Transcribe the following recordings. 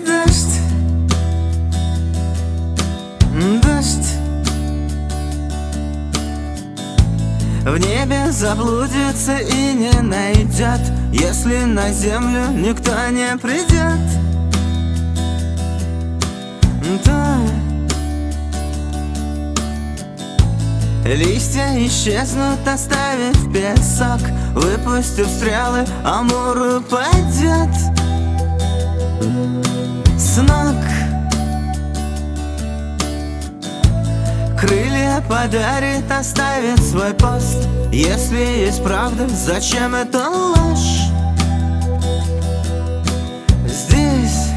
дождь, дождь. В небе заблудится и не найдет, если на землю никто не придет. Да. Листья исчезнут, оставив песок, выпустив стрелы, Амур упадет с ног. Крылья подарит, оставит свой пост. Если есть правда, зачем это ложь? Здесь,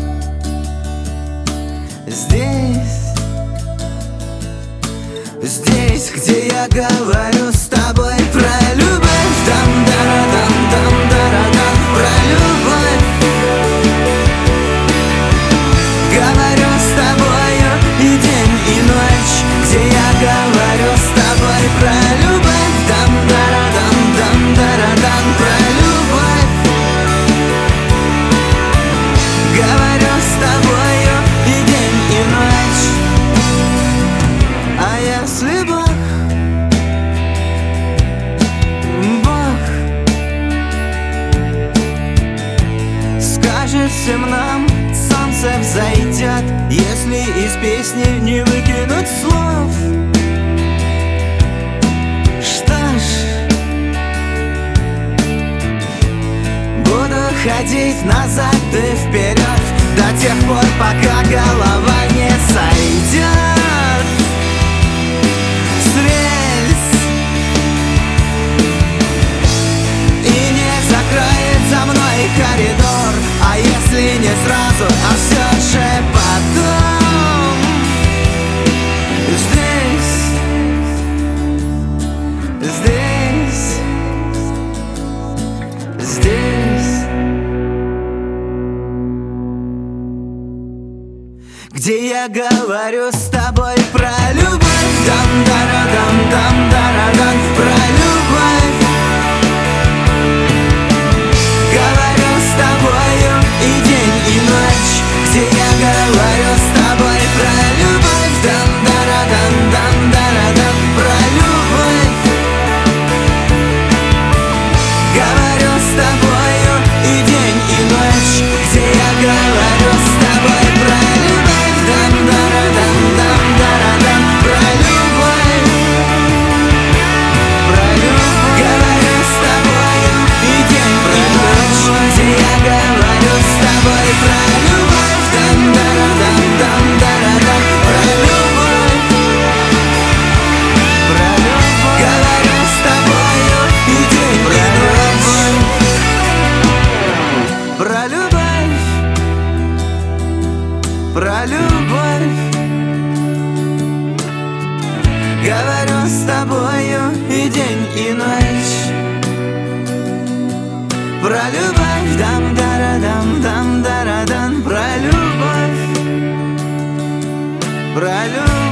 здесь, здесь, где я говорю с тобой про любовь. Дам-дара-дам-дам-дара-дам, про любовь. Говорю с тобою и день, и ночь, где я говорю с тобой про любовь. Дам-дара-дам-дам-дара-дам, про любовь. Говорю с тобою и день, и ночь. А если Бог скажет всем нам, солнце взойдет, если из песни не выкинуть слов. Что ж, буду ходить назад и вперед до тех пор, пока голова не сойдет с рельс и не закроет за мной коридор. А если не сразу, а все же потом. Здесь, здесь, здесь, где я говорю с тобой про любовь. Дам-дара-дам-дам-дара-дам, про любовь. Говорю с тобою и день, и ночь, где я говорю с тобой про любовь. Дам-дара-дам-дам-дара-дам, про любовь. Говорю с тобою и день, и ночь, где я говорю с тобой про любовь. Дам-дара-дам-дам-дара-дам, про любовь. Про любовь. Говорю с тобою и день, и ночь, где я говорю с тобой про любовь. Дам-дара-дам-дам-дара-дам, про любовь. Про любовь. Говорю с тобою и день, и ночь. Про любовь. Про любовь. Говорю с тобою и день, и ночь. Про любовь. Дам-дара-дам-дам-дара-дам, про любовь. Про любовь.